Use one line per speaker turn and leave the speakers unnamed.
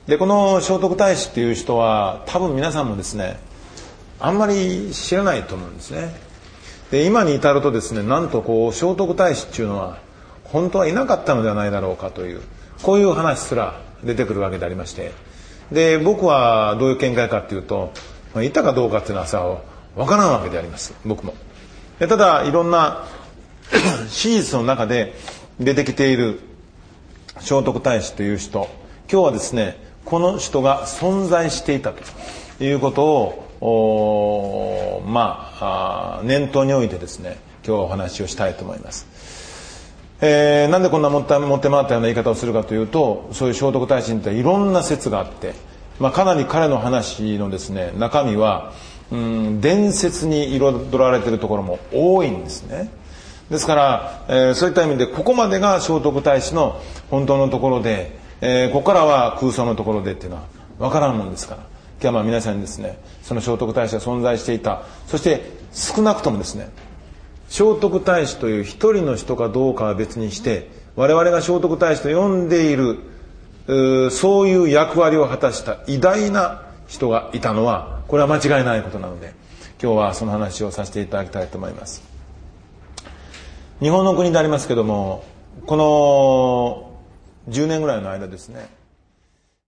でこの聖徳太子っていう人は多分皆さんもですねあんまり知らないと思うんですね。で今に至るとですね、なんと聖徳太子っていうのは本当はいなかったのではないだろうかというこういう話すら出てくるわけでありまして、で僕はどういう見解かっていうと、いたかどうかっていうのはさ分からんわけであります。僕もただいろんな史実の中で出てきている聖徳太子という人、今日はですねこの人が存在していたということを念頭においてですね今日はお話をしたいと思います。なんでこんな持って回ったような言い方をするかというと、そういう聖徳太子にはいろんな説があって、かなり彼の話のですね中身は伝説に彩られているところも多いんですね。ですから、そういった意味でここまでが聖徳太子の本当のところで、ここからは空想のところでっていうのは分からんもんですから、今日は皆さんにですねその聖徳太子が存在していた、そして少なくともですね聖徳太子という一人の人かどうかは別にして、我々が聖徳太子と呼んでいるそういう役割を果たした偉大な人がいたのはこれは間違いないことなので、今日はその話をさせていただきたいと思います。日本の国でありますけども、この10年ぐらいの間ですね、